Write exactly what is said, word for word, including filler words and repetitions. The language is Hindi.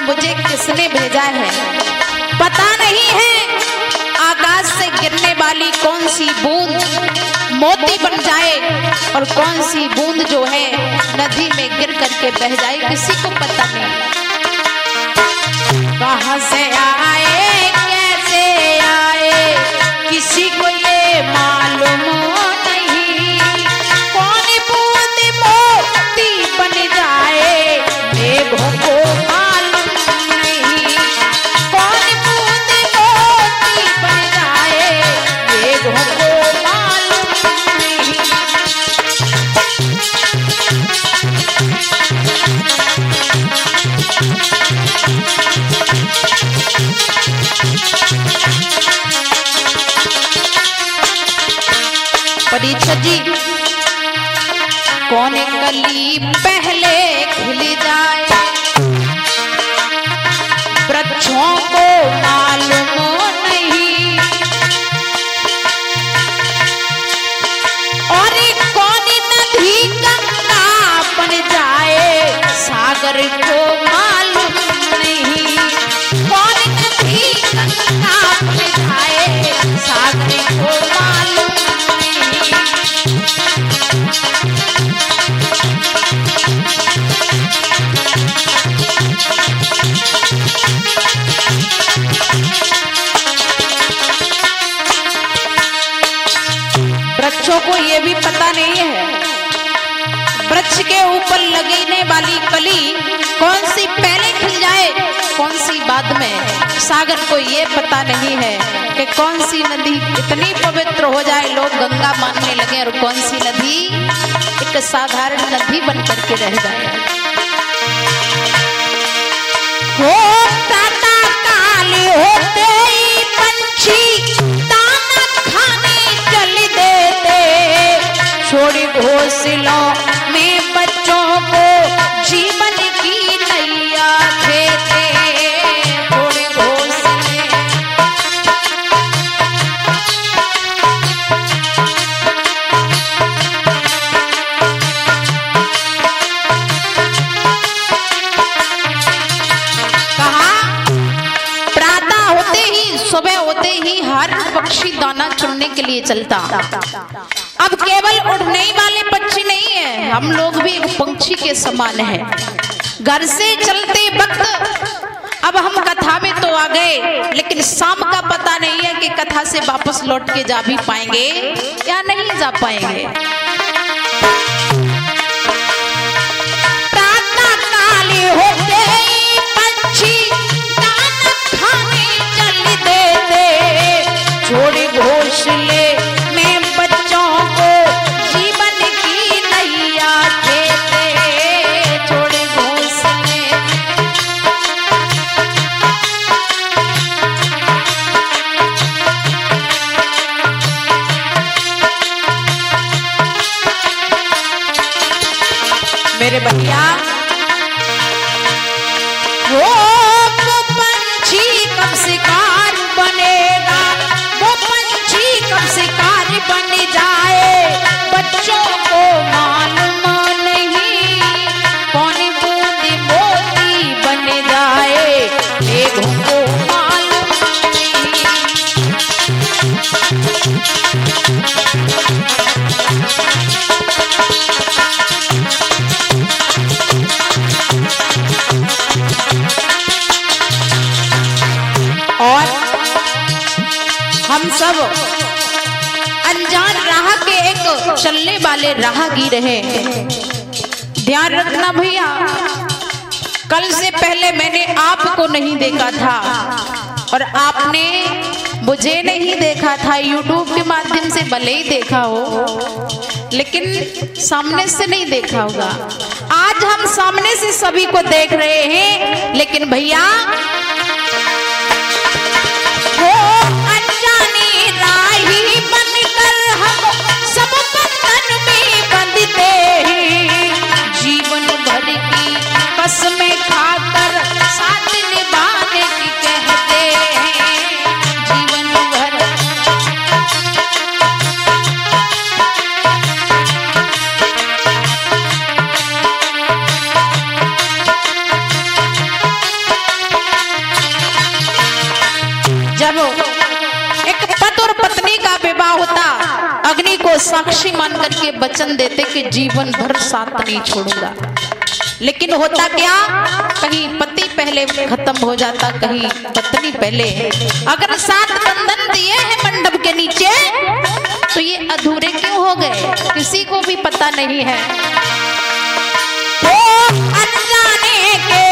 मुझे किसने भेजा है पता नहीं है। आकाश से गिरने वाली कौन सी बूंद मोती बन जाए और कौन सी बूंद जो है नदी में गिर करके बह जाए, किसी को पता नहीं। कहां से आए कैसे आए किसी को ये मालूम नहीं। कौन बूंद मोती बन जाए मेघों को मालूम नहीं। कौन बूंद मोती बन जाए मेघों को मालूम नहीं। परीक्षा जी कौन कली पहले खिल जाए वृक्षों को मालूम नहीं। और कौन नदी गंगा बन जाए सागर को मालूम नहीं। कौन नदी गंगा बन जाए सागर को मालूम नहीं। वृक्षों को ये भी पता नहीं है वृक्ष के ऊपर लगने वाली कली कौन सी पहले खिल जाए कौन सी बाद में। सागर को ये पता नहीं है कि कौन सी नदी इतनी पवित्र हो जाए लोग गंगा मानने लगे और कौन सी नदी एक साधारण नदी बन करके रह जाए। हो प्रातः काल होते ही पंछी दाना खाने चल देते छोड़ घोंसलों में बच्चों को जीवन की नैया खेते। छोड़ घोंसले सुबह होते ही हर पक्षी दाना चुनने के लिए चलता। अब केवल उड़ने वाले पक्षी नहीं है, हम लोग भी एक पंछी के समान हैं। घर से चलते वक्त अब हम कथा में तो आ गए लेकिन शाम का पता नहीं है कि कथा से वापस लौट के जा भी पाएंगे या नहीं जा पाएंगे। प्रातः काल होते ही पंछी दाना खाने चल देते छोड़ घोंसले में बच्चों को जीवन की नैया खेते। छोड़ घोंसले मेरे भैया वो पंछी कब शिकार बनेगा, वो पंछी कब शिकार बन जाए बच्चों को मालूम नहीं। कौन बूंद मोती बन जाए मेघों को मालूम नहीं। और हम सब अनजान राह के एक चलने वाले राहगीर हैं। ध्यान रखना भैया, कल से पहले मैंने आपको नहीं देखा था और आपने मुझे नहीं देखा था। यूट्यूब के माध्यम से भले ही देखा हो लेकिन सामने से नहीं देखा होगा। आज हम सामने से सभी को देख रहे हैं लेकिन भैया वो अनजानी राही बनकर हम सब बंधन में बंधते हैं। जीवन भर की कसमें खाकर साथ निभाने की कहते हैं। जीवन भर जब एक पति और पत्नी का विवाह होता, अग्नि को साक्षी मान करके वचन देते कि जीवन भर साथ नहीं छोड़ूंगा। लेकिन होता क्या, कहीं पति पहले खत्म हो जाता, कहीं पत्नी पहले। अगर सात बंधन दिए हैं मंडप के नीचे तो ये अधूरे क्यों हो गए, किसी को भी पता नहीं है। तो अनजाने के